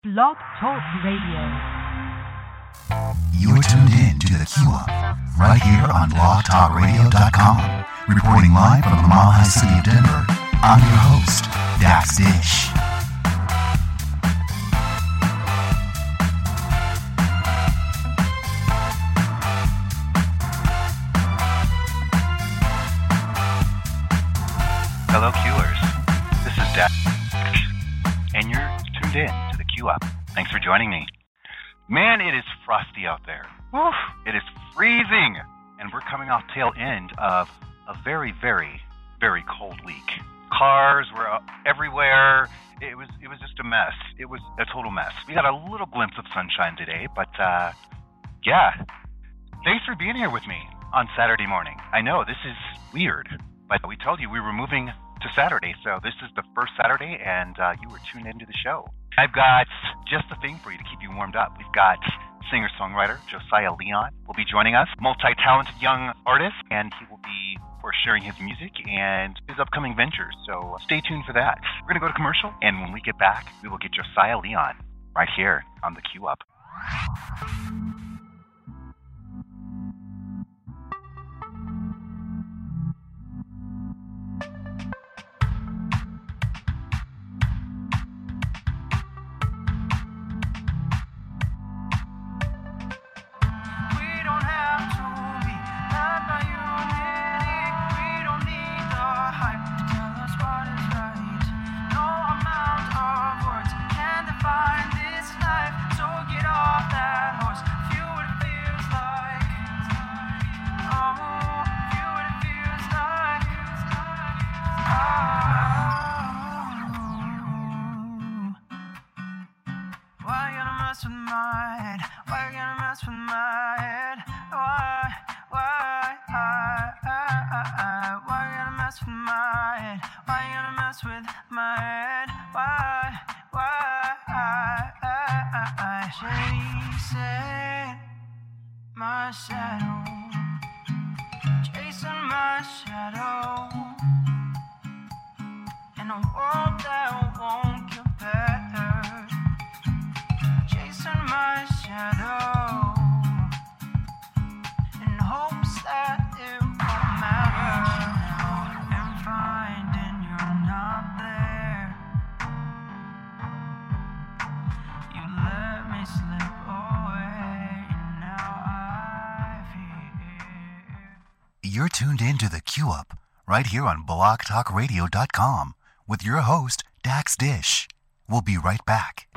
Blog Talk Radio. You're tuned in to the Q-Up, right here on blogtalkradio.com. Reporting live from the Mile High City of Denver, I'm your host, Dax Dish. Hello, Qers. This is Dax, and you're tuned in to the Q-Up. Thanks for joining me. Man, it is frosty out there. Woo, it is freezing, and we're coming off tail end of a very, very, very cold week. Cars were everywhere. It was just a mess. It was a total mess. We got a little glimpse of sunshine today, but yeah. Thanks for being here with me on Saturday morning. I know this is weird, but we told you we were moving to Saturday, so this is the first Saturday, and you were tuned into the show. I've got just the thing for you to keep you warmed up. We've got singer-songwriter Josiah Leon will be joining us, multi-talented young artist, and he will be, of course, sharing his music and his upcoming ventures, so stay tuned for that. We're going to go to commercial, and when we get back, we will get Josiah Leon right here on the Q-Up. You're tuned in to the Q-Up, right here on blogtalkradio.com, with your host, Dax Dish. We'll be right back.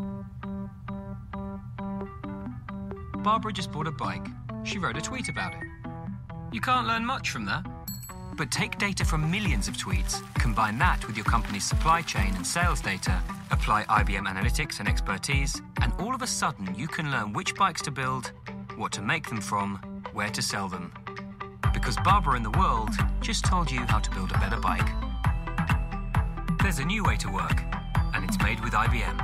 Barbara just bought a bike. She wrote a tweet about it. You can't learn much from that. But take data from millions of tweets, combine that with your company's supply chain and sales data, apply IBM analytics and expertise, and all of a sudden you can learn which bikes to build, what to make them from, where to sell them. Because Barbara in the World just told you how to build a better bike. There's a new way to work, and it's made with IBM.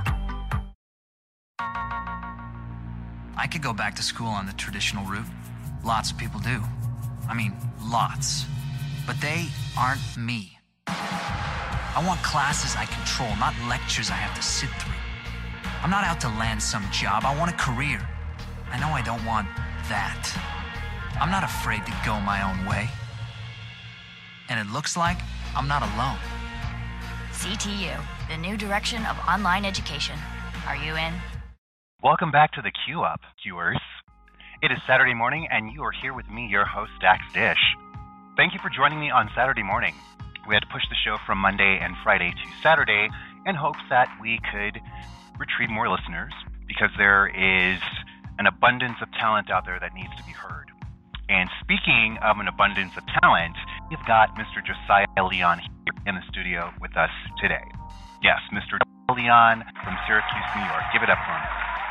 I could go back to school on the traditional route. Lots of people do. I mean, lots. But they aren't me. I want classes I control, not lectures I have to sit through. I'm not out to land some job. I want a career. I know I don't want that. I'm not afraid to go my own way. And it looks like I'm not alone. CTU, the new direction of online education. Are you in? Welcome back to the Q-Up, Qers. It is Saturday morning, and you are here with me, your host, Dax Dish. Thank you for joining me on Saturday morning. We had to push the show from Monday and Friday to Saturday in hopes that we could retrieve more listeners, because there is an abundance of talent out there that needs to be heard. And speaking of an abundance of talent, we've got Mr. Josiah Leon here in the studio with us today. Yes, Mr. Leon from Syracuse, New York. Give it up for him.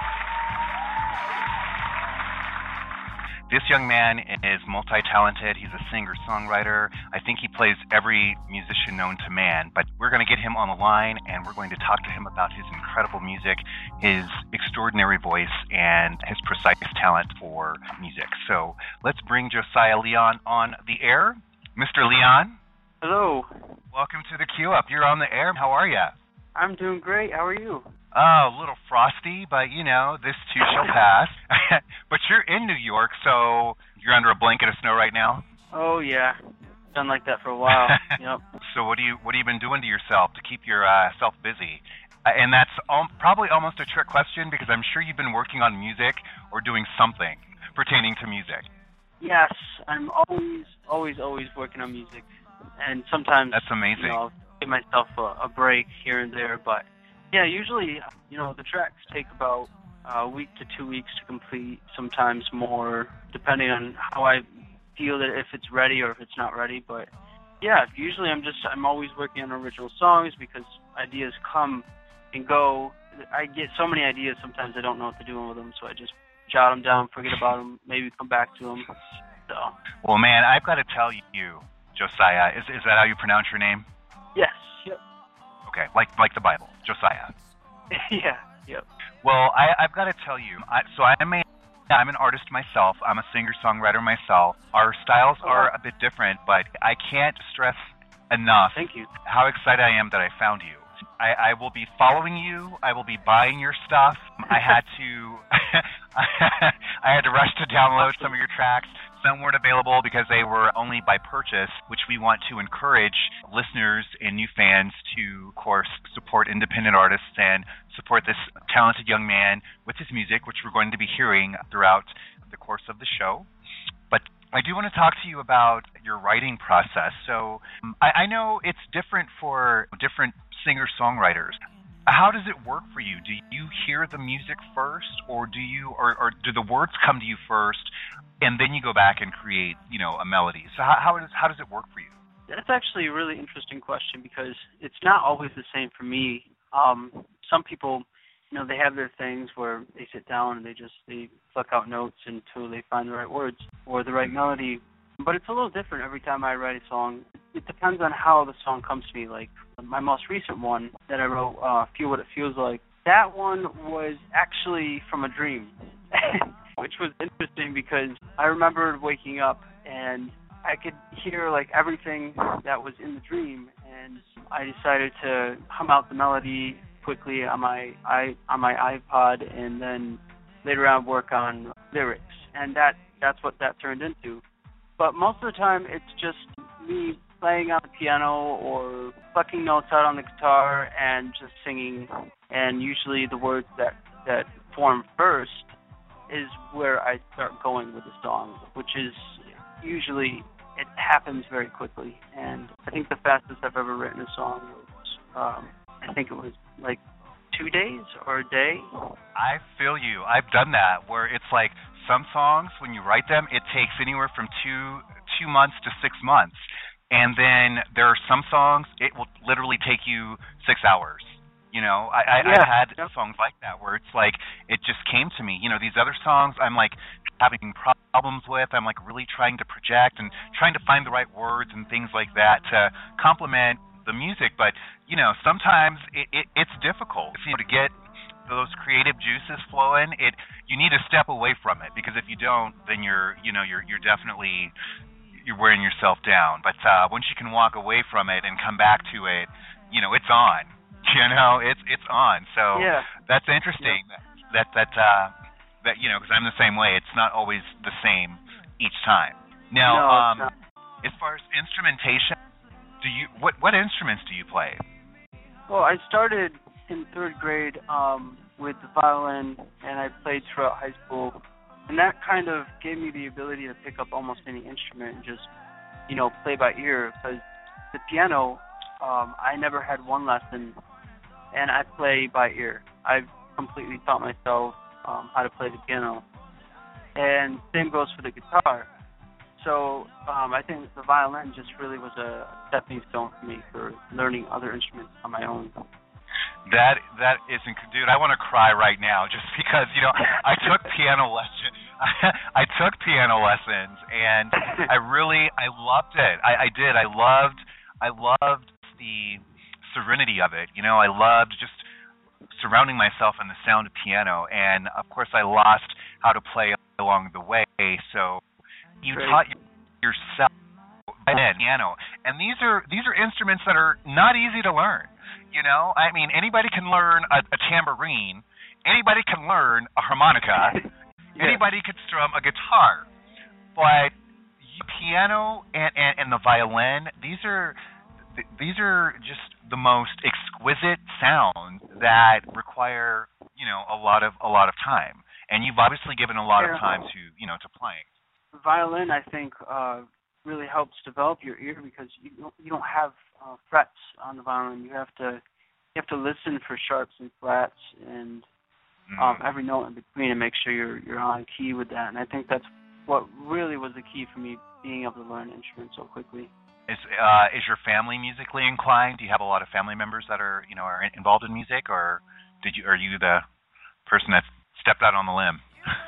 This young man is multi-talented. He's a singer-songwriter. I think he plays every musician known to man, but we're going to get him on the line, and we're going to talk to him about his incredible music, his extraordinary voice, and his precise talent for music. So let's bring Josiah Leon on the air. Mr. Leon? Hello. Welcome to the Q-Up. You're on the air. How are you? I'm doing great. How are you? Oh, a little frosty, but this too shall pass. But you're in New York, so you're under a blanket of snow right now? Oh yeah, done like that for a while. Yep. So what have you been doing to yourself to keep yourself busy? And that's probably almost a trick question because I'm sure you've been working on music or doing something pertaining to music. Yes, I'm always working on music, and sometimes that's amazing. I'll give myself a break here and there, but yeah, usually the tracks take about a week to 2 weeks to complete, sometimes more, depending on how I feel that if it's ready or if it's not ready. But yeah, usually I'm always working on original songs because ideas come and go. I get so many ideas sometimes I don't know what to do with them, so I just jot them down, forget about them, maybe come back to them. So. Well, man, I've got to tell you, Josiah, is that how you pronounce your name? Yes. Yep. Okay, like the Bible, Josiah. Yeah. Yep. Well, I've got to tell you, I'm an artist myself. I'm a singer-songwriter myself. Our styles are a bit different, but I can't stress enough Thank you. how excited I am that I found you. I will be following you. I will be buying your stuff. I had to rush to download some of your tracks. Some weren't available because they were only by purchase, which we want to encourage listeners and new fans to, of course, support independent artists and support this talented young man with his music, which we're going to be hearing throughout the course of the show. But I do want to talk to you about your writing process. So I know it's different for different singer-songwriters. How does it work for you? Do you hear the music first, or do the words come to you first, and then you go back and create, a melody? So how does it work for you? That's actually a really interesting question because it's not always the same for me. Some people, they have their things where they sit down and they pluck out notes until they find the right words or the right melody. But it's a little different every time I write a song. It depends on how the song comes to me. Like my most recent one that I wrote, Feel What It Feels Like, that one was actually from a dream, which was interesting because I remembered waking up and I could hear like everything that was in the dream, and I decided to hum out the melody quickly on my iPod and then later on work on lyrics, and that's what that turned into. But most of the time, it's just me playing on the piano or plucking notes out on the guitar and just singing. And usually the words that form first is where I start going with the song, which is usually, it happens very quickly. And I think the fastest I've ever written a song was, I think it was like 2 days or a day. I feel you. I've done that where it's like, some songs, when you write them, it takes anywhere from 2 months to 6 months. And then there are some songs, it will literally take you 6 hours. I've had songs like that where it's like, it just came to me. These other songs I'm like having problems with. I'm like really trying to project and trying to find the right words and things like that to complement the music. But, sometimes it's difficult to get those creative juices flowing. You need to step away from it, because if you don't, then you're definitely wearing yourself down. But once you can walk away from it and come back to it, it's on. It's on. So that's interesting. Yeah. That because I'm the same way. It's not always the same each time. Now, as far as instrumentation, what instruments do you play? Well, I started in third grade with the violin, and I played throughout high school, and that kind of gave me the ability to pick up almost any instrument and just, play by ear, because the piano, I never had one lesson, and I play by ear. I've completely taught myself how to play the piano, and same goes for the guitar. So I think the violin just really was a stepping stone for me for learning other instruments on my own. That isn't, dude. I want to cry right now just because I took piano lessons. I took piano lessons, and I loved it. I did. I loved the serenity of it. I loved just surrounding myself in the sound of piano, and of course I lost how to play along the way. So you taught yourself piano, and these are instruments that are not easy to learn. You know, I mean, anybody can learn a tambourine. Anybody can learn a harmonica. Yeah. Anybody could strum a guitar. But piano and the violin, these are just the most exquisite sounds that require, you know, a lot of time. And you've obviously given a lot of time to, you know, to playing. Violin, I think, really helps develop your ear because you don't have frets on the violin. You have to listen for sharps and flats and every note in between and make sure you're on key with that. And I think that's what really was the key for me being able to learn an instrument so quickly. Is your family musically inclined? Do you have a lot of family members that are involved in music, or are you the person that stepped out on the limb?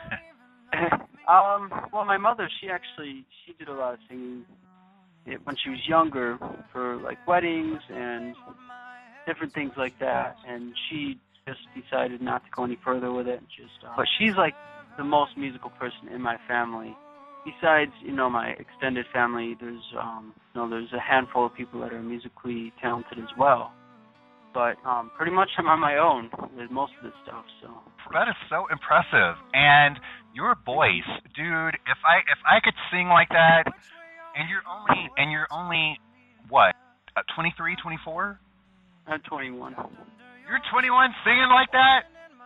Well, my mother, she did a lot of singing when she was younger for like weddings and different things like that, and she just decided not to go any further with it. But she's like the most musical person in my family. Besides, my extended family, there's a handful of people that are musically talented as well. But pretty much I'm on my own with most of this stuff. So that is so impressive. And your voice, dude. If I could sing like that, and you're only what, 23, 24? I'm 21. You're 21 singing like that?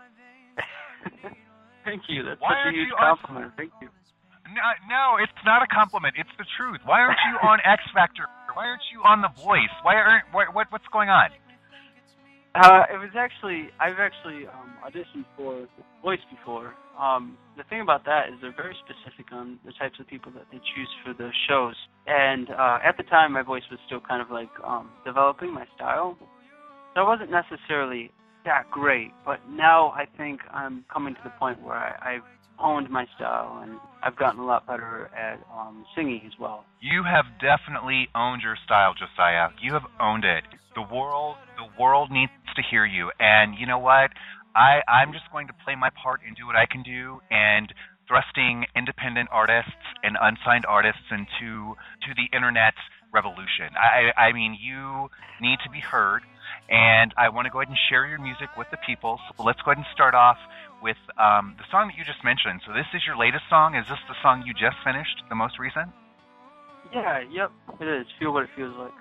Thank you. That's such a huge compliment. Thank you. No, it's not a compliment. It's the truth. Why aren't you on X Factor? Why aren't you on The Voice? What's going on? I've actually auditioned for Voice before. The thing about that is they're very specific on the types of people that they choose for the shows. And at the time, my voice was still kind of like developing my style. So I wasn't necessarily that great. But now I think I'm coming to the point where I've honed my style, and I've gotten a lot better at singing as well. You have definitely owned your style, Josiah. You have owned it. The world needs to hear you. And you know what? I'm just going to play my part and do what I can do, and thrusting independent artists and unsigned artists into the internet revolution. I mean, you need to be heard, and I want to go ahead and share your music with the people. So let's go ahead and start off with the song that you just mentioned. So this is your latest song? Is this the song you just finished, the most recent? Yeah, yep, it is. Feel What It Feels Like.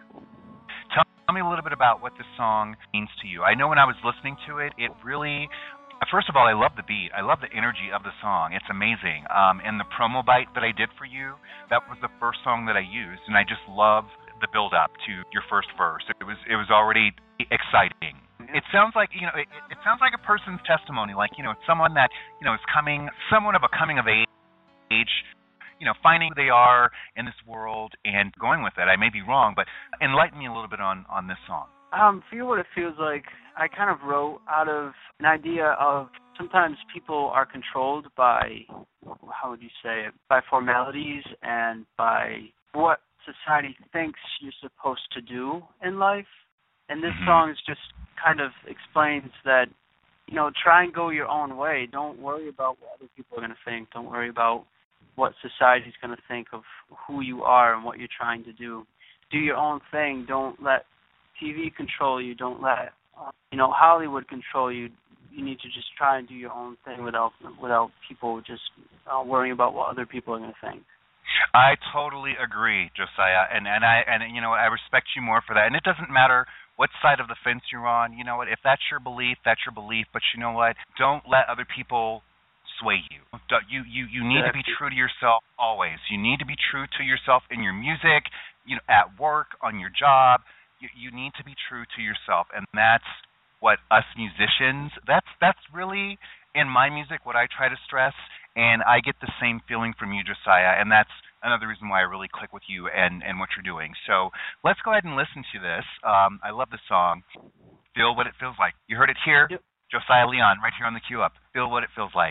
Tell me a little bit about what this song means to you. I know when I was listening to it, it really, first of all, I love the beat. I love the energy of the song. It's amazing. And the promo bite that I did for you, that was the first song that I used, and I just love the build-up to your first verse. It was already exciting. It sounds like, it sounds like a person's testimony, like, someone that, is someone of a coming of age, finding who they are in this world and going with it. I may be wrong, but enlighten me a little bit on this song. Feel What It Feels Like, I kind of wrote out of an idea of sometimes people are controlled by, how would you say it, by formalities and by what society thinks you're supposed to do in life. And this song just kind of explains that, try and go your own way. Don't worry about what other people are going to think. Don't worry about what society's going to think of who you are and what you're trying to do. Do your own thing. Don't let TV control you. Don't let, Hollywood control you. You need to just try and do your own thing without people just worrying about what other people are going to think. I totally agree, Josiah, and I respect you more for that. And it doesn't matter what side of the fence you're on. You know what? If that's your belief, that's your belief. But you know what? Don't let other people sway you. You need to be true to yourself always. You need to be true to yourself in your music, at work, on your job. You need to be true to yourself, and that's what us musicians. That's really in my music what I try to stress, and I get the same feeling from you, Josiah, and that's another reason why I really click with you and what you're doing. So let's go ahead and listen to this. I love the song, Feel What It Feels Like. You heard it here, yep. Josiah Leon, right here on the Q Up. Feel What It Feels Like.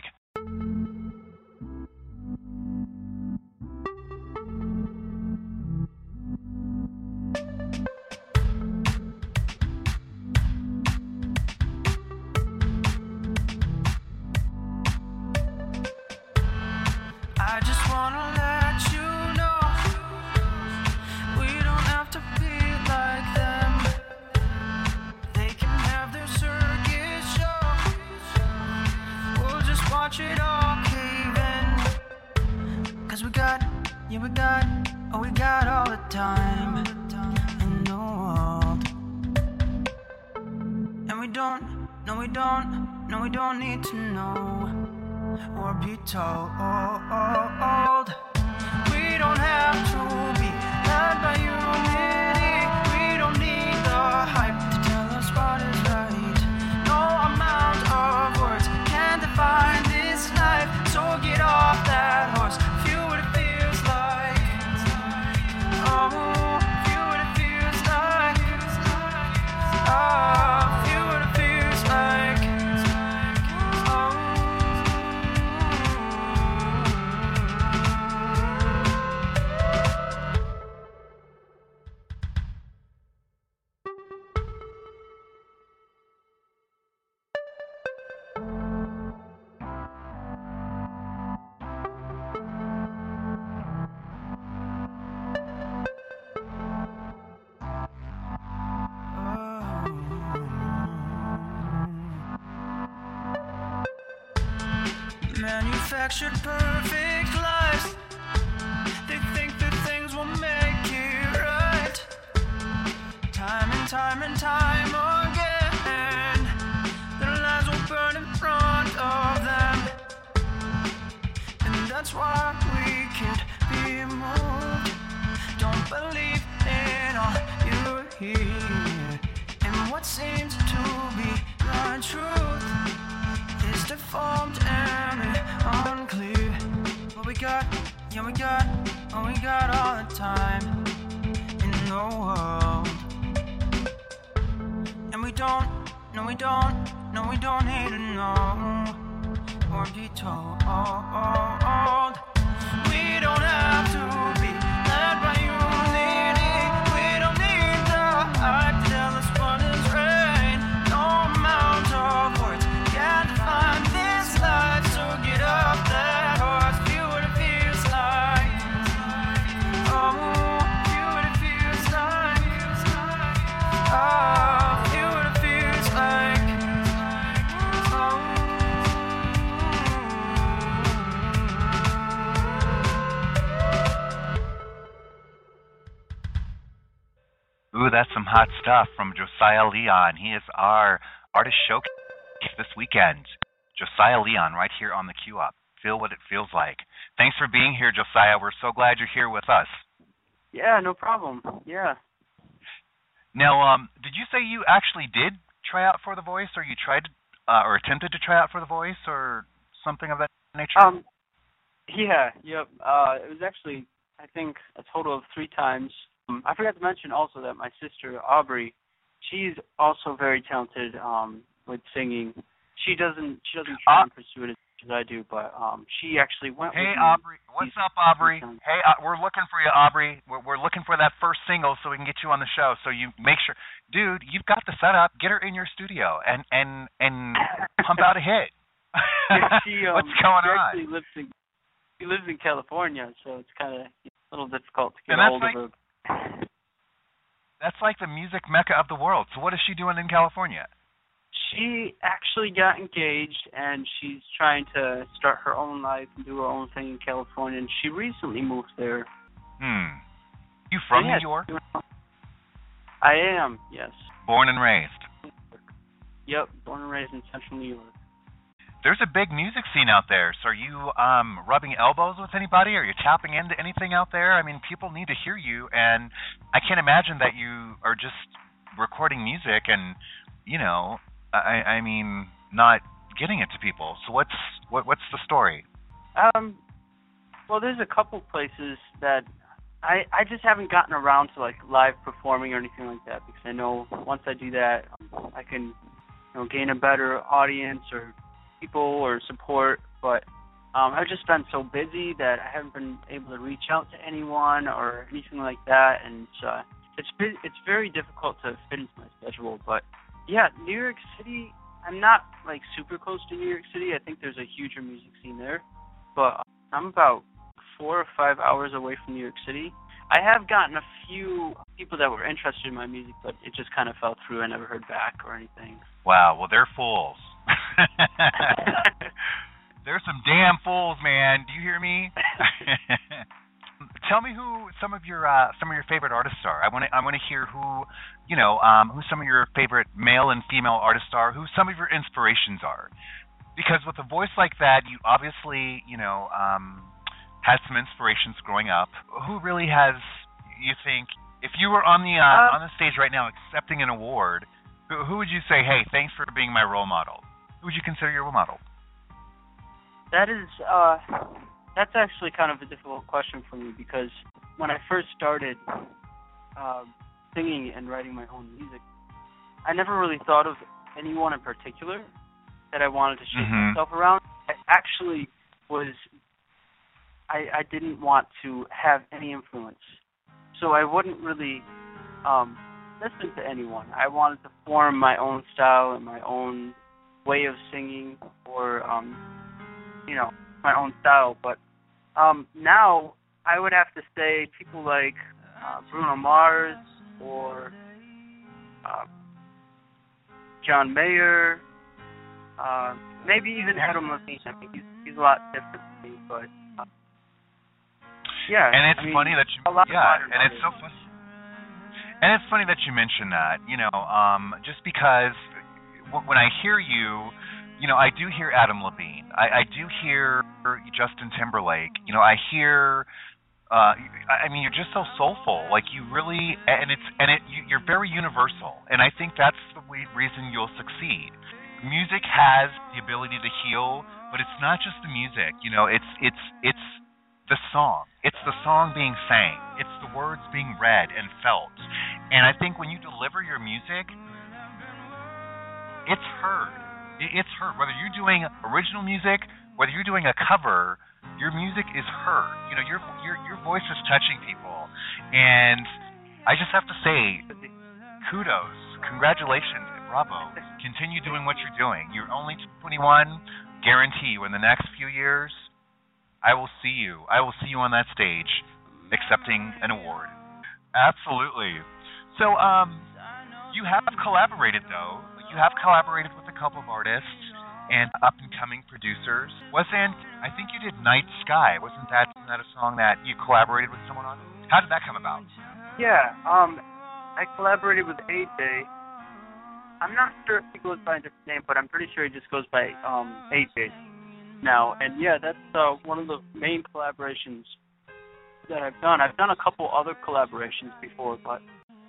I just wanna let you know we don't have to be like them. They watch it all cave in. 'Cause we got all the time in the world. And we don't need to know or be told. We don't have to be led by unity. We don't need the hype to tell us what is right. No amount of words can define this life. So get off that horse, feel what it feels like. Oh, feel what it feels like. Oh, feel what it feels like. Manufactured perfect lives. They think that things will make it right. Time and time and time again, their lives will burn in front of them. And that's why we can't be moved. Don't believe in all you hear. And what seems to be the truth is deformed and unclear. But we got all the time in the world. And we don't need to know or be told. We don't have to be led by unity. We don't need the hype to tell us what is right. No amount of words can find this life. So get up that horse, feel what it feels like. Oh, feel what it feels like. Oh, feel what it feels like. Ooh, that's some hot stuff from Josiah Leon. He is our artist showcase this weekend. Josiah Leon right here on the Q Up. Feel what it feels like. Thanks for being here, Josiah. We're so glad you're here with us. Yeah, no problem. Yeah. Now, did you say you actually did try out for The Voice, or you tried or attempted to try out for The Voice, or something of that nature? Yeah, yep. It was actually, I think, a total of 3 times. I forgot to mention also that my sister Aubrey, she's also very talented with singing. She doesn't try and pursue it as much as I do, but she actually went. Hey, with Aubrey, what's up, Aubrey? Hey, we're looking for you, Aubrey. We're looking for that first single so we can get you on the show. So you make sure, dude, you've got the setup. Get her in your studio and pump out a hit. Yeah, what's going on? She lives in California, so it's kind of a little difficult to get a hold of her. That's like the music mecca of the world. So what is she doing in California? She actually got engaged, and she's trying to start her own life and do her own thing in California, and she recently moved there. You from New York? I am, yes. Born and raised? Yep, born and raised in central New York. There's a big music scene out there. So are you rubbing elbows with anybody? Are you tapping into anything out there? I mean, people need to hear you, and I can't imagine that you are just recording music and, you know, I mean, not getting it to people. So what's the story? Well, there's a couple places that I just haven't gotten around to, like, live performing or anything like that, because I know once I do that, I can, you know, gain a better audience or people or support, but I've just been so busy that I haven't been able to reach out to anyone or anything like that, and it's very difficult to fit into my schedule. But yeah, New York City, I'm not like super close to New York City. I think there's a huger music scene there, but I'm about 4 or 5 hours away from New York City. I have gotten a few people that were interested in my music, but it just kind of fell through. I never heard back or anything. Wow, well, they're fools. They're some damn fools, man. Do you hear me? Tell me who some of your favorite artists are. I want to hear who some of your favorite male and female artists are. Who some of your inspirations are. Because with a voice like that, you obviously had some inspirations growing up. Who really has? You think if you were on the stage right now accepting an award, who would you say, hey, thanks for being my role model? Who would you consider your role model? That's actually kind of a difficult question for me because when I first started singing and writing my own music, I never really thought of anyone in particular that I wanted to shape myself around. I actually I didn't want to have any influence. So I wouldn't really listen to anyone. I wanted to form my own style and my own way of singing or, my own style. But now I would have to say people like Bruno Mars or John Mayer, maybe even Adam Levine. I think he's a lot different than me, but yeah. And it's funny that you and it's so funny. And it's funny that you mention that, just because when I hear you, I do hear Adam Levine. I do hear Justin Timberlake. I hear. You're just so soulful. Like you really, you're very universal, and I think that's the reason you'll succeed. Music has the ability to heal, but it's not just the music. It's the song. It's the song being sang. It's the words being read and felt. And I think when you deliver your music, it's heard. It's heard. Whether you're doing original music, whether you're doing a cover, your music is heard. Your voice is touching people. And I just have to say, kudos, congratulations, and bravo. Continue doing what you're doing. You're only 21. Guarantee you in the next few years, I will see you on that stage accepting an award. Absolutely. So, you have collaborated, though. You have collaborated with a couple of artists and up-and-coming producers. I think you did Night Sky. Wasn't that a song that you collaborated with someone on? How did that come about? Yeah, I collaborated with AJ. I'm not sure if he goes by a different name, but I'm pretty sure he just goes by AJ now. And yeah, that's one of the main collaborations that I've done. I've done a couple other collaborations before, but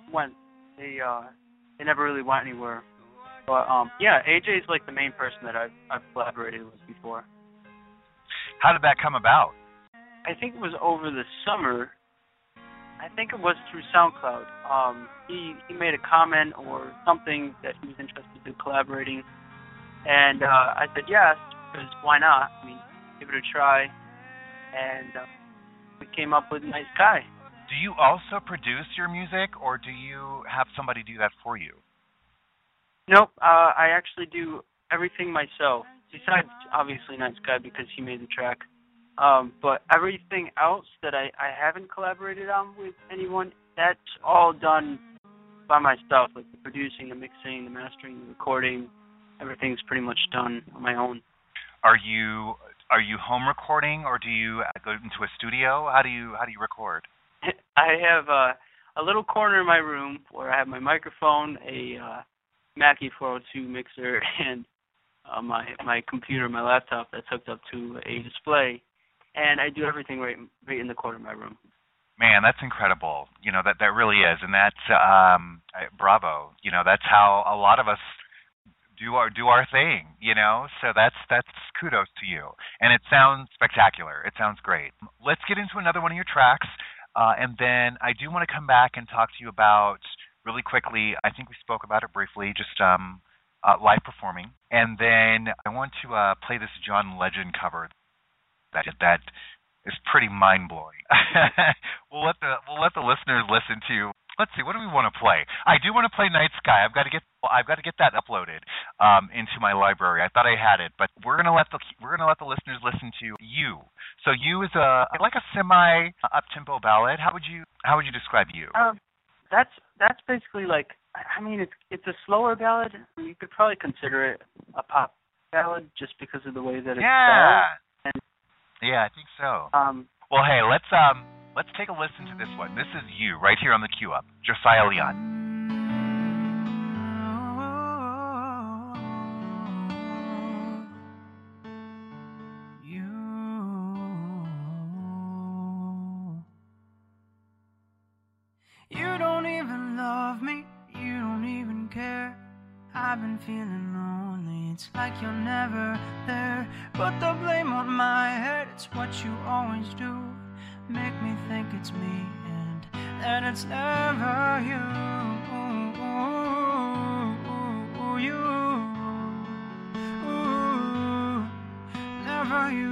they never really went anywhere. But yeah, AJ is like the main person that I've collaborated with before. How did that come about? I think it was over the summer. I think it was through SoundCloud. He made a comment or something that he was interested in collaborating, and I said yes, because why not? Give it a try, and we came up with Night Sky. Do you also produce your music, or do you have somebody do that for you? Nope, I actually do everything myself, besides obviously Night Sky because he made the track. But everything else that I haven't collaborated on with anyone, that's all done by myself, like the producing, the mixing, the mastering, the recording. Everything's pretty much done on my own. Are you home recording, or do you go into a studio? How do you record? I have a little corner in my room where I have my microphone, a Mackie 402 mixer, and my computer, my laptop that's hooked up to a display, and I do everything right in the corner of my room. Man, that's incredible. That really is, and that's bravo. That's how a lot of us do our thing. So that's kudos to you, and it sounds spectacular. It sounds great. Let's get into another one of your tracks. And then I do want to come back and talk to you about, really quickly, I think we spoke about it briefly, just live performing. And then I want to play this John Legend cover that is pretty mind-blowing. We'll let the listeners listen to. Let's see, what do we want to play? I do want to play Night Sky. I've got to get that uploaded into my library. I thought I had it, but we're gonna let the listeners listen to You. So You is like a semi up-tempo ballad. How would you describe You? That's basically like, it's a slower ballad. You could probably consider it a pop ballad just because of the way that it's spelled. Yeah, I think so. Well, hey, let's take a listen to this one. This is You, right here on the Q Up. Josiah Leon. You don't even love me, you don't even care. I've been feeling lonely, it's like you're never there. Put the blame on my head, it's what you always do. Make me think it's me and that it's never you. Never you.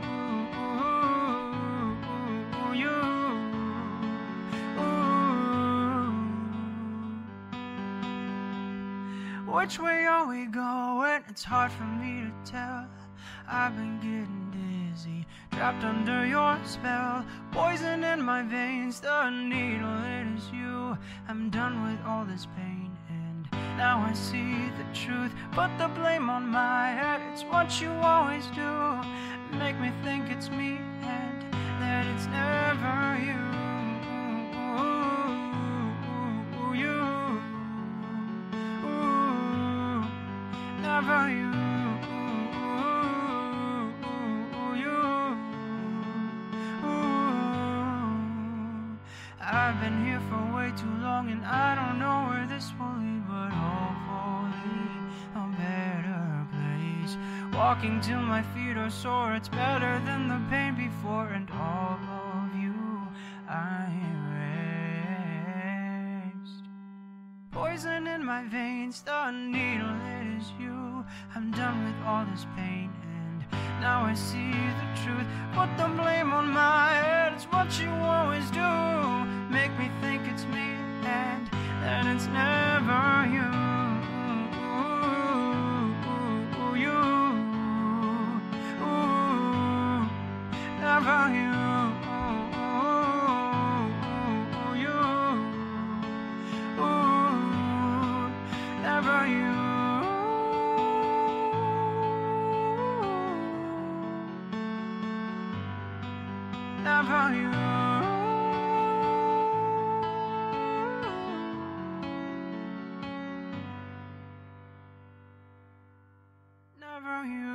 Which way are we going? It's hard for me to tell. I've been getting dizzy, trapped under your spell. Poison in my veins, the needle, it is you. I'm done with all this pain and now I see the truth. Put the blame on my head, it's what you always do. Make me think it's me and that it's never you. Never you. I've been here for way too long and I don't know where this will lead, but hopefully a better place. Walking till my feet are sore, it's better than the pain before, and all of you I erased. Poison in my veins, the needle, it is you. I'm done with all this pain and now I see the truth. Put the blame on my head, it's what you always do. Make me think it's me and that it's never you. Never you. Never you. Never you. Never you.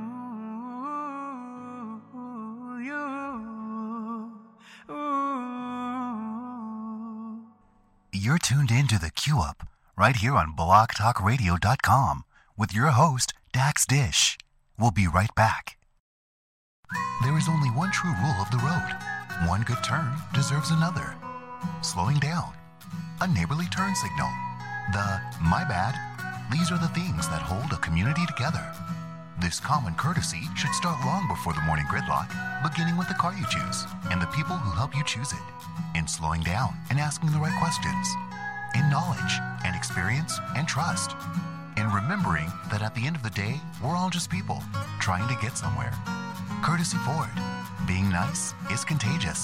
You're tuned in to the Q Up right here on blogtalkradio.com with your host, Dax Dish. We'll be right back. There is only one true rule of the road. One good turn deserves another. Slowing down. A neighborly turn signal. The my bad. These are the things that hold a community together. This common courtesy should start long before the morning gridlock, beginning with the car you choose and the people who help you choose it. In slowing down and asking the right questions. In knowledge and experience and trust. In remembering that at the end of the day, we're all just people trying to get somewhere. Courtesy Ford. Being nice is contagious.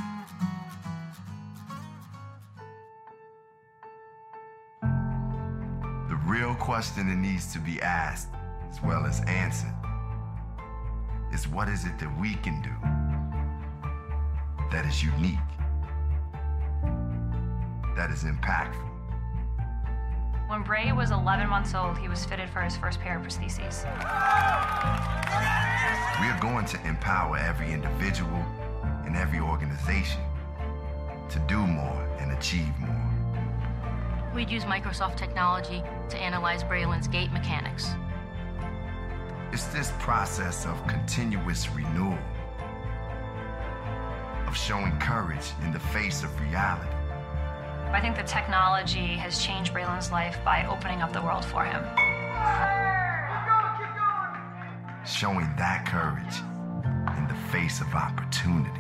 The real question that needs to be asked, as well as answered, is what is it that we can do that is unique, that is impactful? When Bray was 11 months old, he was fitted for his first pair of prostheses. We are going to empower every individual and every organization to do more and achieve more. We'd use Microsoft technology to analyze Braylon's gait mechanics. It's this process of continuous renewal, of showing courage in the face of reality. I think the technology has changed Braylon's life by opening up the world for him. Showing that courage in the face of opportunity.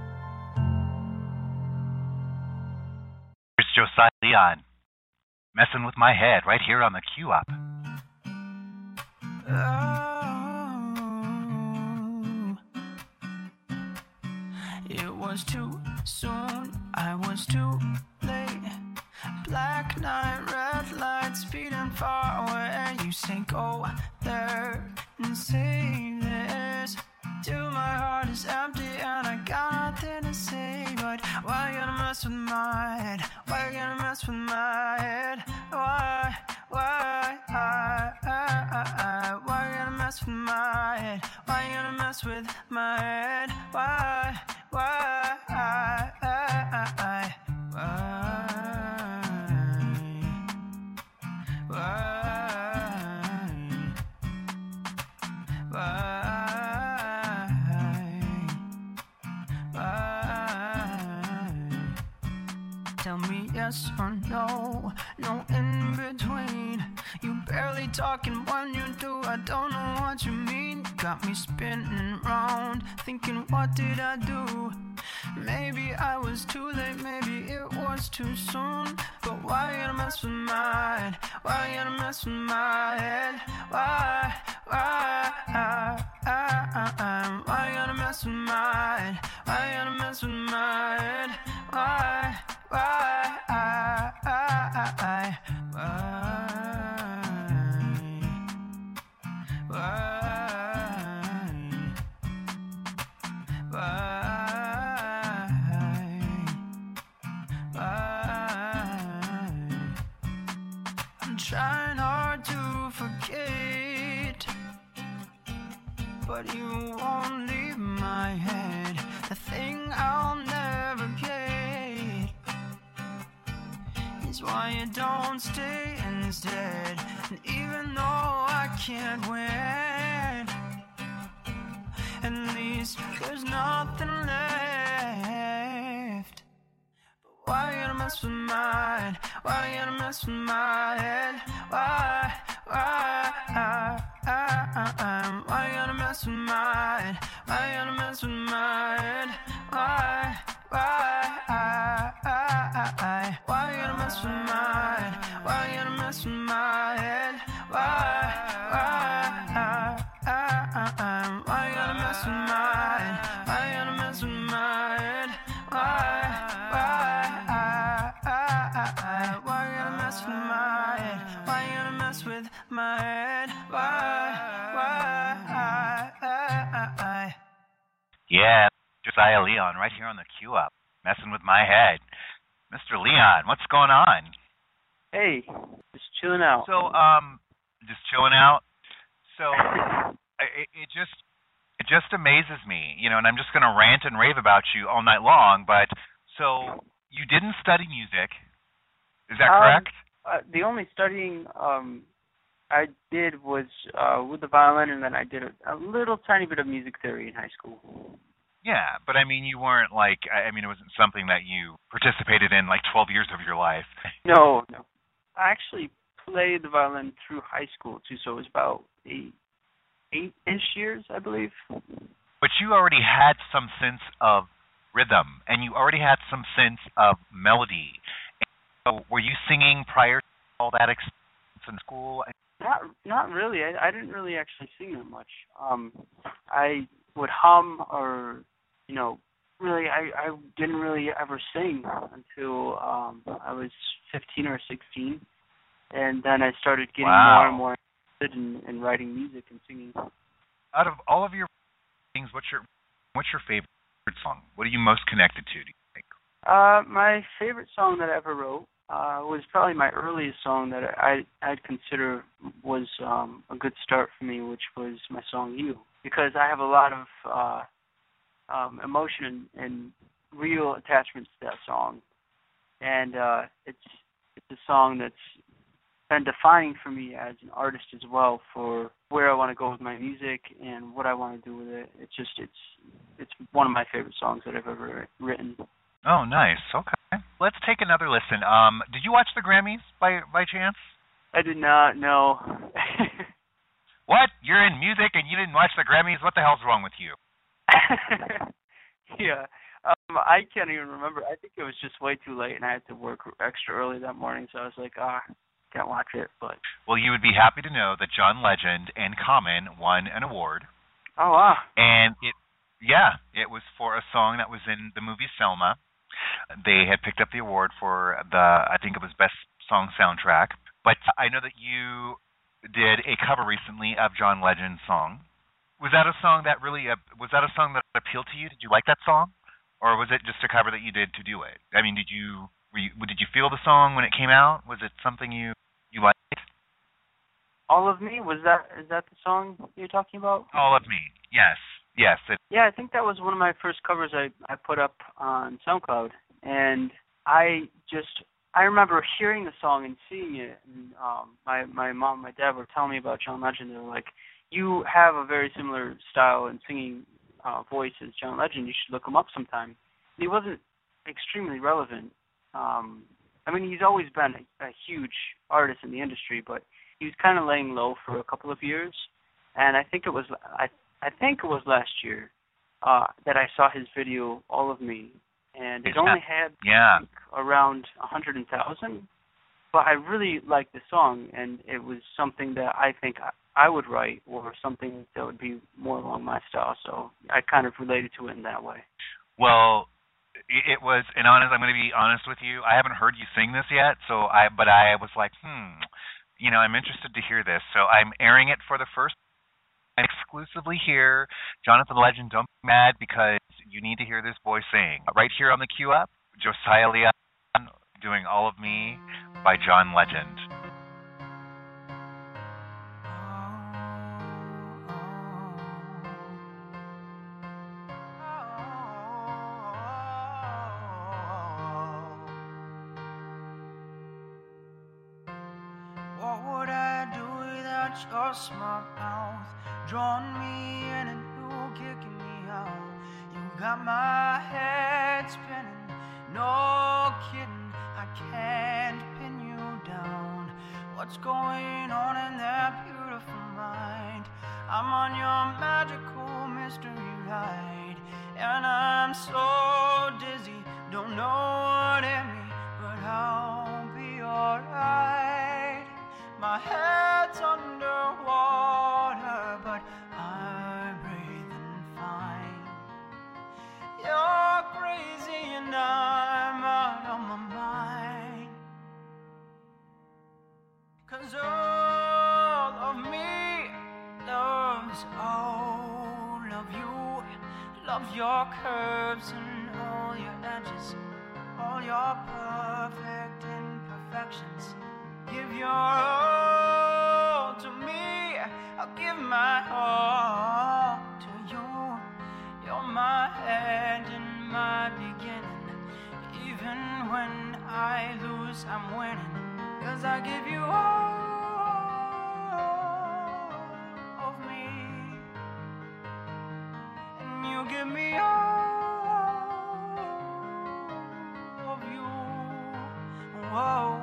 Here's Josiah Leon, messing with my head right here on the Q Up. It was too soon, I was too late. black night, red light, speeding far away. You say go there and say this. Till my heart is empty and I got nothing to say. But why you gonna mess with my head? Why you gonna mess with my head? Why you gonna mess with my head? Why you gonna mess with my head? Why? Tell me yes or no, no in between. You barely talking when you do, I don't know what you mean. Got me spinning round, thinking what did I do? Maybe I was too late, maybe it was too soon. But why you gonna mess with my head? Why you gonna mess with my head? Why you gonna mess with my head? Why you gonna mess with my head? Why? I'm trying hard to forget, but you won't leave my head. The thing I'll never get is why you don't stay instead. And even though I can't win, at least there's nothing left. But why you gonna mess with my head? Why you gonna mess with my head? Why you gonna mess with my head? Why you gonna mess with my head? Why you gonna mess with my head? Why you gonna mess with my head? Why you gonna mess with my head? Why you gonna mess with my head? Why you gonna mess with my head? Why you gonna mess with my head? Yeah, Josiah Leon right here on the Q Up, messing with my head. Mr. Leon, what's going on? Hey, just chilling out. So, just chilling out. So, it just amazes me, you know, and I'm just going to rant and rave about you all night long. But so you didn't study music, is that correct? The only studying I did was with the violin, and then I did a little tiny bit of music theory in high school. Yeah, but I mean, you weren't like, I mean, it wasn't something that you participated in like 12 years of your life. No. I actually played the violin through high school, too, so it was about eight-ish years, I believe. But you already had some sense of rhythm, and you already had some sense of melody. And so were you singing prior to all that experience in school? Not really. I didn't really actually sing that much. I would hum or, you know, really I didn't really ever sing until I was 15 or 16. And then I started getting more and more interested in writing music and singing. Out of all of your things, what's your favorite song? What are you most connected to, do you think? My favorite song that I ever wrote was probably my earliest song that I'd consider was a good start for me, which was my song "You," because I have a lot of emotion and real attachments to that song, and it's a song that's been defining for me as an artist as well, for where I want to go with my music and what I want to do with it. It's one of my favorite songs that I've ever written. Oh, nice. Okay. Let's take another listen. Did you watch the Grammys by chance? I did not, no. What? You're in music and you didn't watch the Grammys? What the hell's wrong with you? Yeah. I can't even remember. I think it was just way too late and I had to work extra early that morning, so I was like, can't watch it. But well, you would be happy to know that John Legend and Common won an award. Oh, wow. And it was for a song that was in the movie Selma. They had picked up the award for I think it was Best Song Soundtrack. But I know that you did a cover recently of John Legend's song. Was that a song that appealed to you? Did you like that song, or was it just a cover that you did to do it? I mean, did you feel the song when it came out? Was it something you liked? All of Me, is that the song you're talking about? All of Me, yes. Yeah, I think that was one of my first covers I put up on SoundCloud, and I remember hearing the song and seeing it, and my mom and my dad were telling me about John Legend. They were like, you have a very similar style and singing voice as John Legend. You should look him up sometime. And he wasn't extremely relevant. I mean, he's always been a huge artist in the industry, but he was kind of laying low for a couple of years. And I think it was last year that I saw his video, All of Me, and it only had around 100,000. But I really liked the song, and it was something that I think I would write, or something that would be more along my style. So I kind of related to it in that way. Well, it was, and I'm going to be honest with you. I haven't heard you sing this yet, but I was like, I'm interested to hear this. So I'm airing it for the first time exclusively here. Jonathan Legend, don't be mad, because you need to hear this boy sing. Right here on the Q Up, Josiah Leon doing All of Me by John Legend. What would I do without your smart mouth? Drawing me in and you kicking me out. You got my head spinning, no kidding, I can't pin you down. What's going on in that beautiful mind? I'm on your magical mystery ride, and I'm so dizzy, don't know what hit me, but I'll be alright. My head's underwater, but I'm breathing fine. You're crazy and I'm out of my mind. 'Cause all of me loves all of you. Loves your curves and all your edges, all your perfect imperfections. Give your all to me, I'll give my all to you. You're my end and my beginning. Even when I lose, I'm winning. 'Cause I give you all of me, and you give me all of you. Whoa.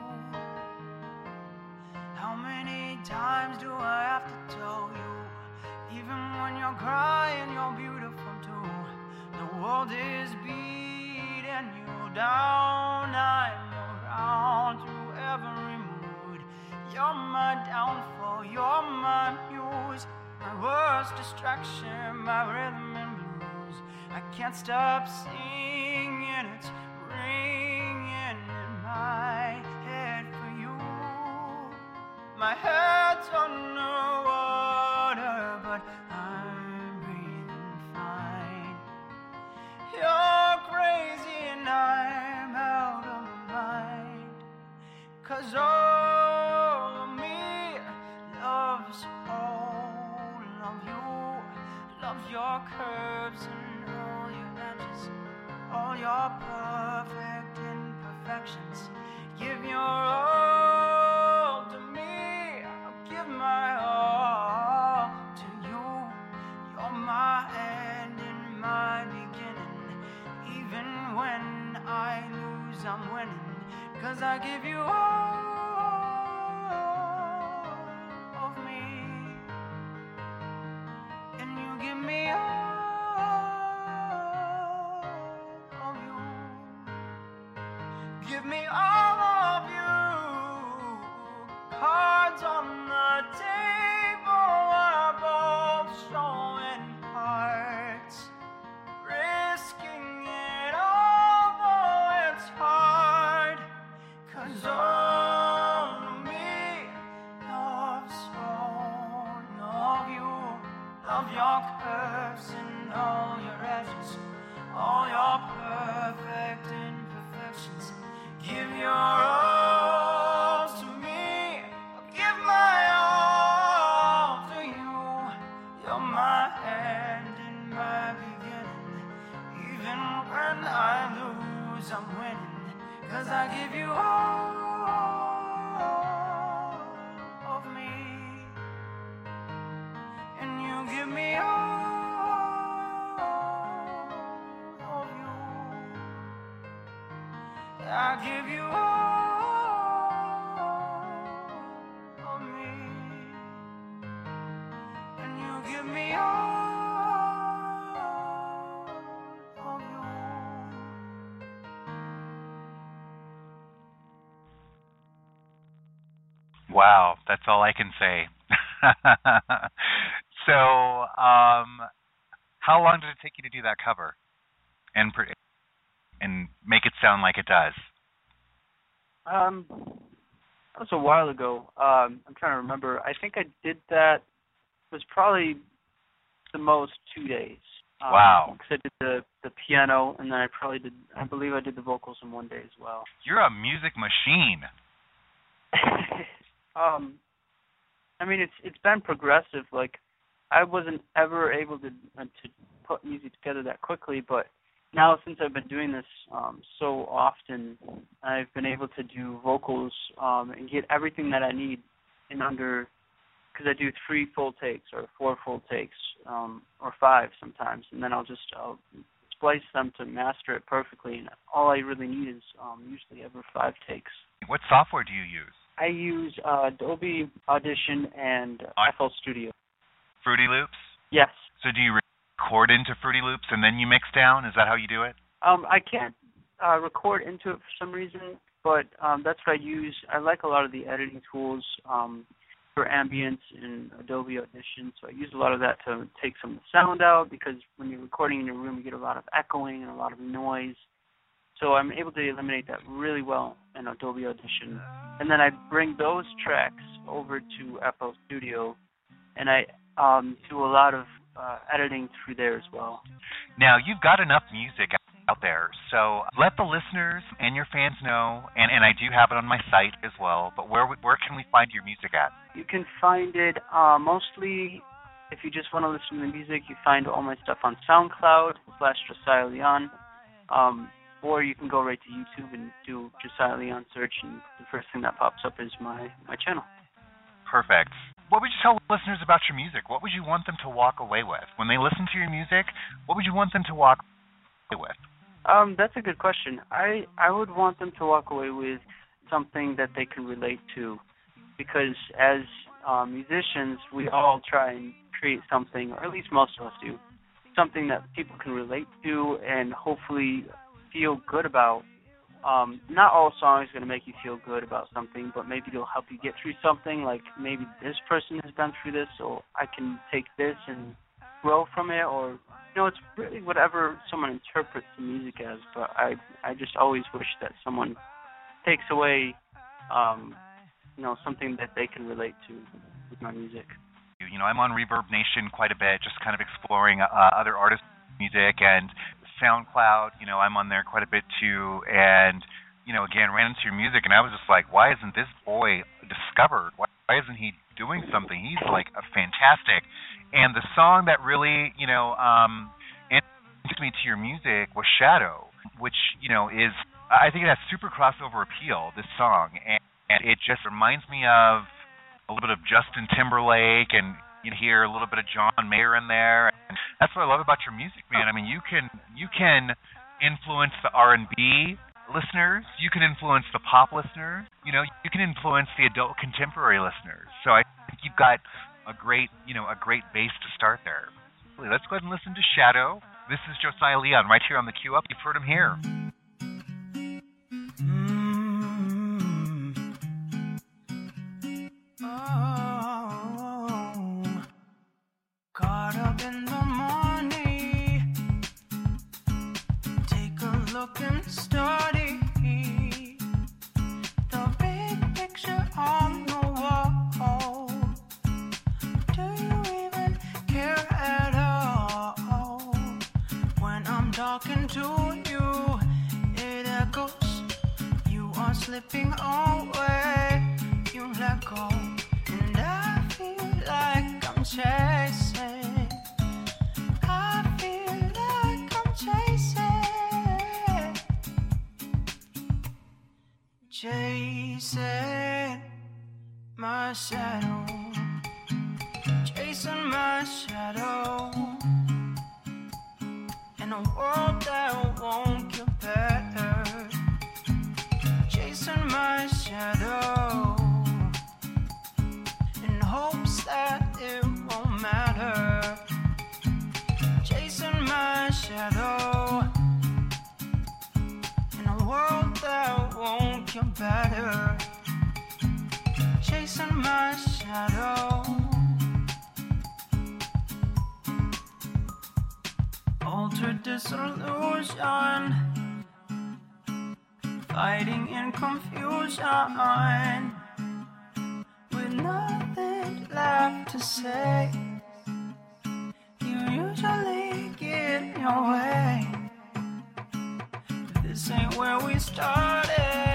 How many times do I have to tell you? Even when you're crying, you're beautiful too. The world is beating you down. I'm around through every mood. You're my downfall, you're my muse, my worst distraction, my rhythm and blues. I can't stop singing, it's ringing in my head for you. My head's underwater, but I'm breathing fine. You're crazy and I'm out of my mind. 'Cause all of me loves all of you. Loves your curves and all your edges, all your perfect imperfections. Give your all to me, I'll give my all to you. You're my end and my beginning. Even when I lose, I'm winning. 'Cause I give you all of me, and you give me all of you. Give me all of you. Cards on the table, we're both showing hearts, risking it all Give your all to me. I'll give my all to you. You're my end and my beginning. Even when I lose, I'm winning. 'Cause I give you all of me. And you give me all of you. I give you all of me, and you give me all of you. Wow, that's all I can say. So, how long did it take you to do that cover and make it sound like it does? That was a while ago. I'm trying to remember. I think I did that. It was probably the most 2 days. Wow. Because I did the piano, and then I believe I did the vocals in 1 day as well. You're a music machine. I mean, it's been progressive. Like, I wasn't ever able to put music together that quickly, but now since I've been doing this so often, I've been able to do vocals and get everything that I need in under, because I do 3 full takes or 4 full takes or 5 sometimes, and then I'll splice them to master it perfectly, and all I really need is usually ever 5 takes. What software do you use? I use Adobe Audition and FL Studio. Fruity Loops? Yes. So do you record into Fruity Loops and then you mix down? Is that how you do it? I can't record into it for some reason, but that's what I use. I like a lot of the editing tools for ambience in Adobe Audition, so I use a lot of that to take some of the sound out, because when you're recording in your room, you get a lot of echoing and a lot of noise. So I'm able to eliminate that really well in Adobe Audition. And then I bring those tracks over to FL Studio, and I do a lot of editing through there as well. Now, you've got enough music out there, so let the listeners and your fans know, and I do have it on my site as well, but where can we find your music at? You can find it mostly, if you just want to listen to the music, you find all my stuff on SoundCloud/Josiah Leon. Or you can go right to YouTube and do Josiah Leon search, and the first thing that pops up is my channel. Perfect. What would you tell listeners about your music? What would you want them to walk away with? When they listen to your music, what would you want them to walk away with? That's a good question. I would want them to walk away with something that they can relate to, because as musicians, we all try and create something, or at least most of us do, something that people can relate to and hopefully feel good about. Not all songs are going to make you feel good about something, but maybe they'll help you get through something. Like, maybe this person has been through this, so I can take this and grow from it. Or, it's really whatever someone interprets the music as. But I just always wish that someone takes away, something that they can relate to with my music. I'm on Reverb Nation quite a bit, just kind of exploring other artists' music, and SoundCloud, I'm on there quite a bit too, and, again, ran into your music, and I was just like, why isn't this boy discovered? Why isn't he doing something? He's, fantastic. And the song that really, introduced me to your music was Shadow, which, is, I think it has super crossover appeal, this song, and it just reminds me of a little bit of Justin Timberlake, and you hear a little bit of John Mayer in there, and that's what I love about your music, man. I mean, you can influence the R&B listeners, you can influence the pop listeners, you can influence the adult contemporary listeners. So I think you've got a great base to start there. Let's go ahead and listen to Shadow. This is Josiah Leon right here on the Q Up. You've heard him here. Caught up in the morning, take a look and study the big picture on the wall. Do you even care at all? When I'm talking to you, it echoes. You slipping away. You let go, and I feel like I'm chasing. I feel like I'm chasing my shadow, chasing my shadow, in a world that won't get better, chasing my shadow, in hopes that it won't matter, chasing my shadow, in a world that won't get better, chasing my shadow. Altered disillusion, fighting in confusion, with nothing left to say. You usually get in your way. This ain't where we started.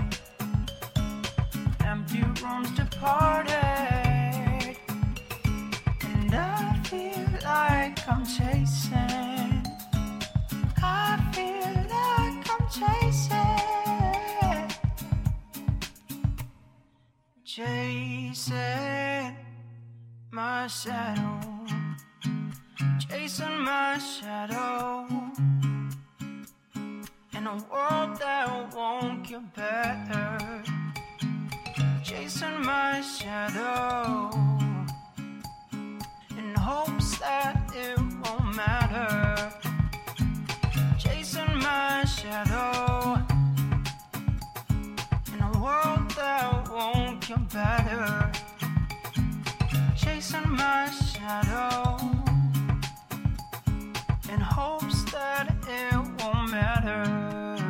Empty rooms departed, and I feel like I'm chasing. I feel like I'm chasing my shadow, chasing my shadow, in a world that won't get better, chasing my shadow, in hopes that it won't matter, chasing my shadow, in a world that won't get better, chasing my shadow, in hopes that it won't matter.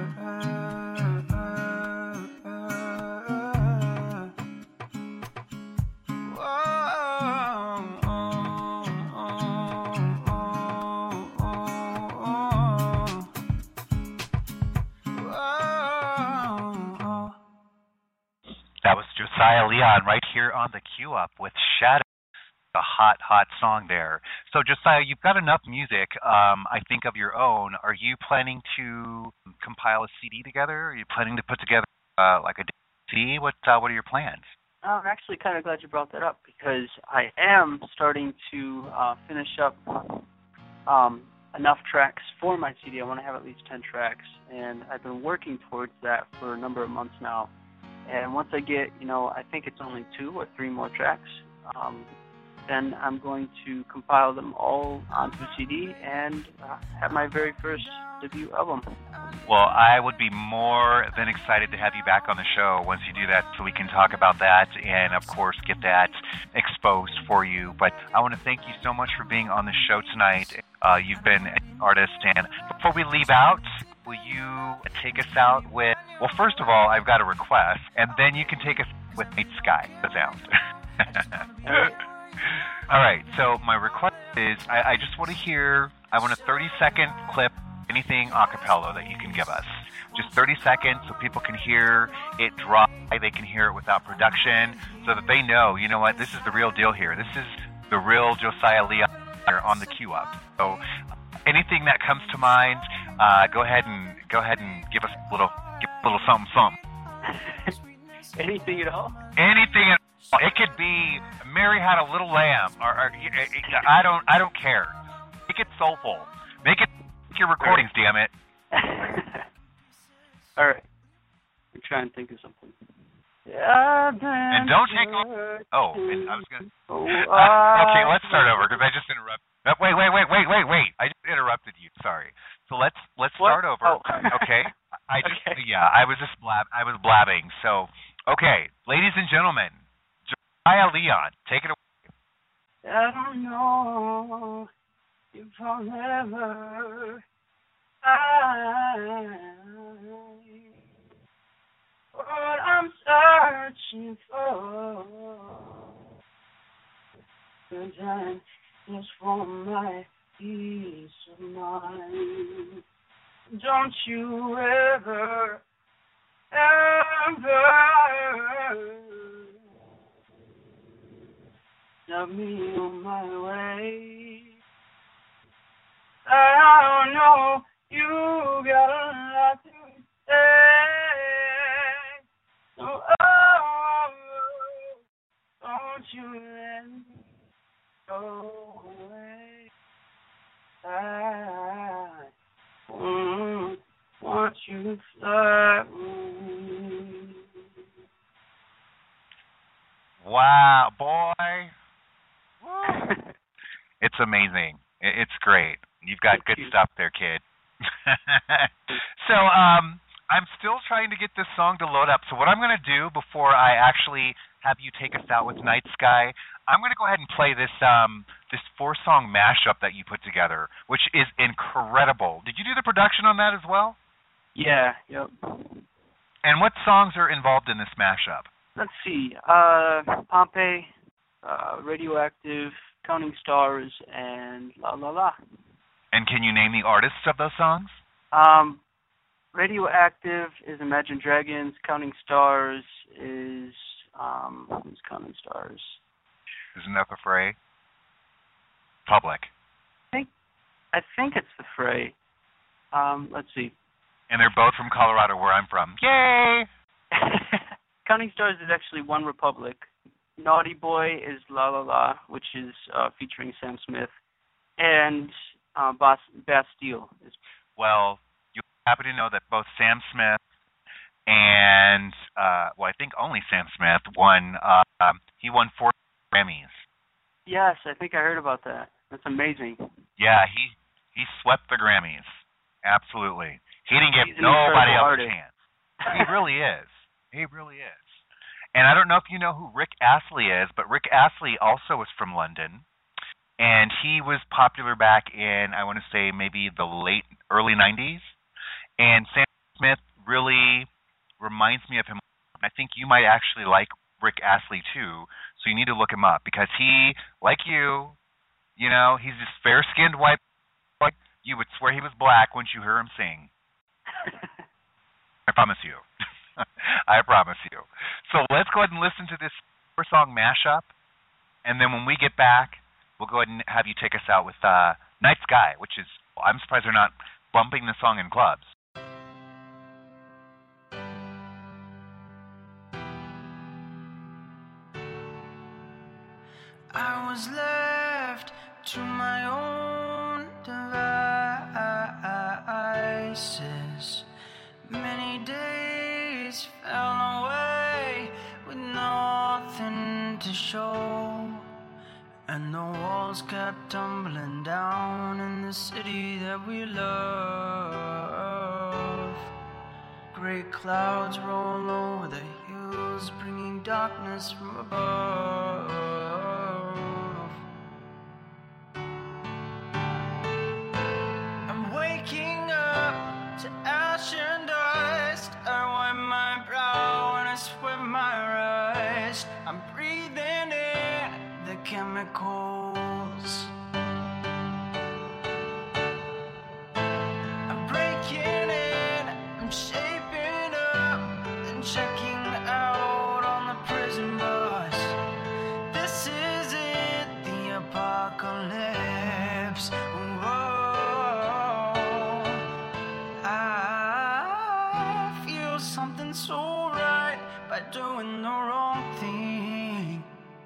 That was Josiah Leon right here on the Q Up with Shadow, a hot, hot song there. So Josiah, you've got enough music, I think, of your own. Are you planning to compile a CD together? Are you planning to put together like a CD? What are your plans? I'm actually kind of glad you brought that up because I am starting to finish up enough tracks for my CD. I want to have at least 10 tracks, and I've been working towards that for a number of months now. And once I get, I think it's only 2 or 3 more tracks, then I'm going to compile them all onto a CD and have my very first debut album. Well, I would be more than excited to have you back on the show once you do that so we can talk about that and, of course, get that exposed for you. But I want to thank you so much for being on the show tonight. You've been an artist. And before we leave out, will you take us out with, well, first of all, I've got a request, and then you can take us with Night Sky, the sound. All right, so my request is I just want to hear, I want a 30-second clip, anything a cappella that you can give us. Just 30 seconds so people can hear it dry, they can hear it without production, so that they know, you know what, this is the real deal here. This is the real Josiah Leon on the Q Up. So anything that comes to mind, go ahead and give us a little something. Anything at all? Anything at all. It could be Mary Had a Little Lamb, or I don't care. Make it soulful. Make it your recordings, damn it. All right. I'm trying to think of something. And don't take off. Oh, I was gonna. Okay, let's start over because I just interrupted. Wait! I just interrupted you. Sorry. So let's start over. Oh. Okay. I was blabbing. So okay, ladies and gentlemen, Josiah Leon, take it away. I don't know if I'll ever what I'm searching for. The time is for my peace of mind. Don't you ever Love me on my way. I know you got a lot to say. So, don't you let me go away. I want you to fly with me. Wow, boy. It's amazing. It's great. You've got good stuff there, kid. So, I'm still trying to get this song to load up. So what I'm going to do before I actually have you take us out with Night Sky, I'm going to go ahead and play this this 4-song mashup that you put together, which is incredible. Did you do the production on that as well? Yeah, yep. And what songs are involved in this mashup? Let's see. Pompeii, Radioactive, Counting Stars, and La La La. And can you name the artists of those songs? Radioactive is Imagine Dragons. Counting Stars is who's Counting Stars? Isn't that the Fray? Public. I think it's the Fray. Let's see. And they're both from Colorado, where I'm from. Yay! Counting Stars is actually One Republic. Naughty Boy is La La La, which is featuring Sam Smith, and Bastille is. Well, you're happy to know that both Sam Smith and I think only Sam Smith won. He won 4 Grammys. Yes, I think I heard about that. That's amazing. Yeah, he swept the Grammys. Absolutely. He didn't give He's an nobody else artist. a chance. He really is. He really is. And I don't know if you know who Rick Astley is, but Rick Astley also is from London. And he was popular back in, I want to say, maybe the early 90s. And Sam Smith really reminds me of him. I think you might actually like Rick Astley, too. So you need to look him up because he, like you, he's this fair-skinned white boy. You would swear he was black once you hear him sing. I promise you. I promise you. So let's go ahead and listen to this 4-song mashup. And then when we get back, we'll go ahead and have you take us out with Night Sky, which is, I'm surprised they're not bumping the song in clubs. I was left to my own devices. Many days fell away with nothing to show, and the walls kept tumbling down in the city that we love. Gray clouds roll over the hills, bringing darkness from above. I'm waking up to ash and dust. I wipe my brow and I sweat my rust. I'm breathing in the chemicals. I'm breaking in, I'm shaping up and checking out on the prison bus. This is it, the apocalypse. Whoa. I feel something so right by doing the wrong thing.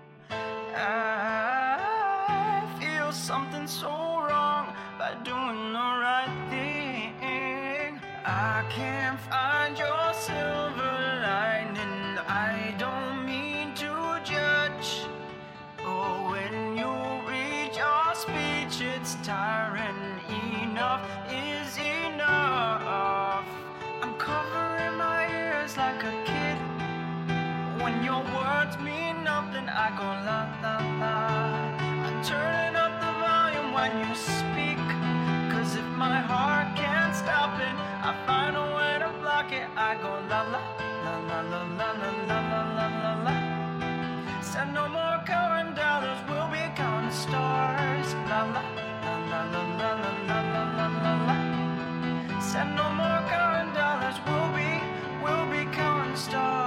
I feel something so wrong by doing the right thing. I can't find your silver lining. I don't mean to judge, but when you read your speech, it's tiring. Enough is enough. I'm covering my ears like a kid. When your words mean nothing, I go la la la. I'm turning up the volume when you speak, 'cause if my heart can't stop it, I find a way to block it. I go la la la la la la la la la la la. Said no more counting dollars, we'll be counting stars. La la la la la la la la la la la. Said no more counting dollars, we'll be counting stars.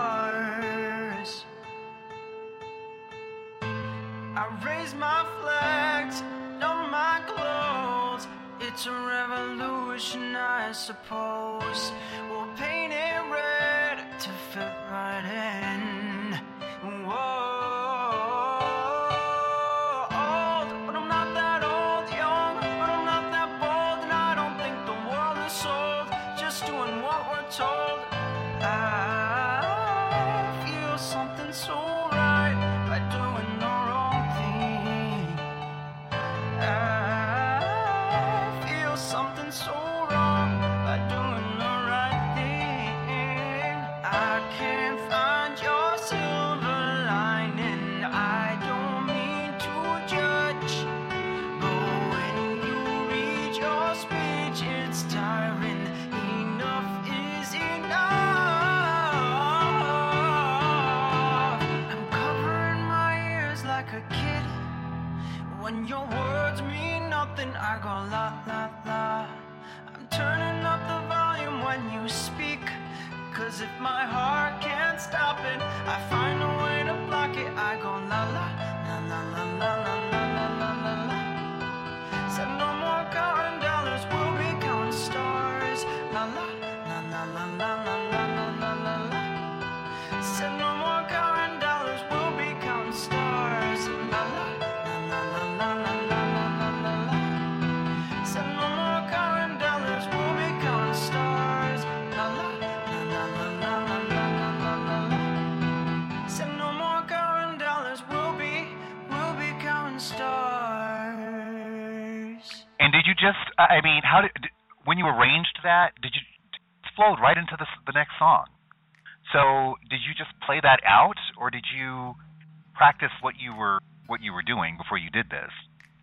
I raise my flags on my clothes. It's a revolution, I suppose. We'll paint it red to fit right in. Whoa, old, but I'm not that old. Young, but I'm not that bold. And I don't think the world is sold. Just doing what we're told. I feel something so right by doing the wrong thing. I feel something so wrong by doing the right thing. I can't find your silver lining. I don't mean to judge, but when you read your speech, it's tiring. Enough is enough. I'm covering my ears like a kid. When your words mean nothing, I go la la la. I'm turning up the volume when you speak, 'cause if my heart can't stop it, I find a way to block it. I go la la la la la la la la la la la. Said no more counting dollars, we'll be counting stars. La la la la la la la la la la la. Said no more counting dollars, we'll be counting stars. La la la la la la la la la la la. Said no more counting dollars, we'll be counting stars. La la la la la la la la la la la. Said no more counting dollars, we'll be counting stars. And did you just? I mean, how did when you arranged that? Did you it flowed right into the next song? So did you just play that out, or did you practice what you were doing before you did this?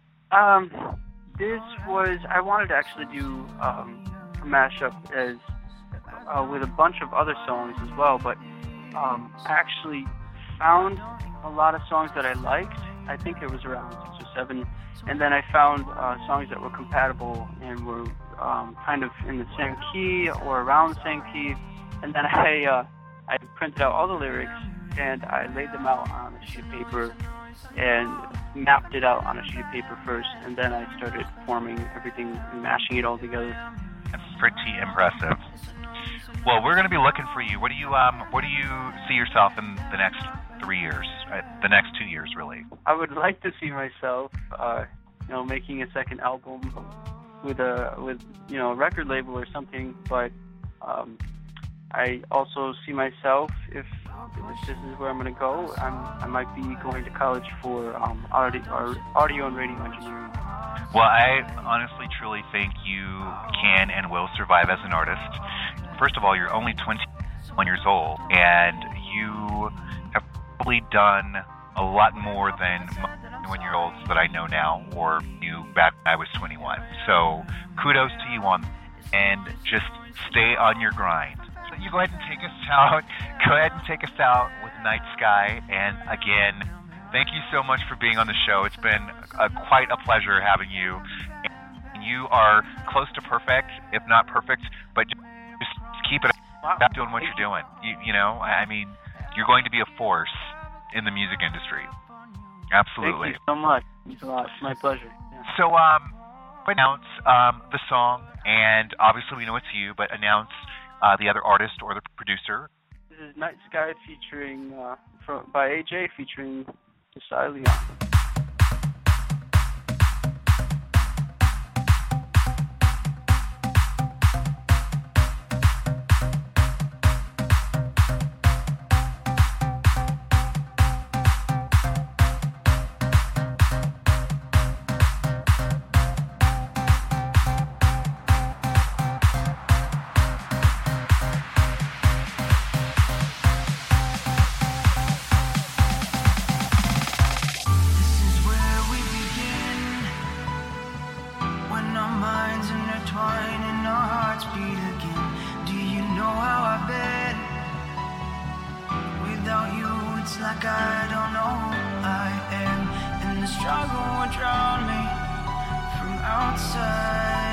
This was, I wanted to actually do a mashup as with a bunch of other songs as well, but I actually found a lot of songs that I liked. I think it was around 6 or 7, and then I found songs that were compatible and were kind of in the same key or around the same key, and then I printed out all the lyrics and I laid them out on a sheet of paper and mapped it out on a sheet of paper first, and then I started forming everything and mashing it all together. That's pretty impressive. Well, we're going to be looking for you. Where do you see yourself in the next 3 years? The next 2 years, really? I would like to see myself, making a second album with a record label or something. But I also see myself, if this is where I'm going to go, I might be going to college for audio and radio engineering. Well, I honestly, truly think you can and will survive as an artist. First of all, you're only 21 years old, and you have probably done a lot more than 21-year-olds that I know now, or knew back when I was 21. So kudos to you on, and just stay on your grind. You go ahead and take us out. Go ahead and take us out with Night Sky. And again, thank you so much for being on the show. It's been quite a pleasure having you. And you are close to perfect, if not perfect, but just keep it up doing what you're doing. I mean, you're going to be a force in the music industry. Absolutely. Thank you so much. Thanks a lot. It's my pleasure. Yeah. So, announce the song, and obviously we know it's you, but announce the other artist or the producer. This is Night Sky featuring by AJ featuring Desai Leon. Like I don't know who I am, and the struggle would drown me from outside.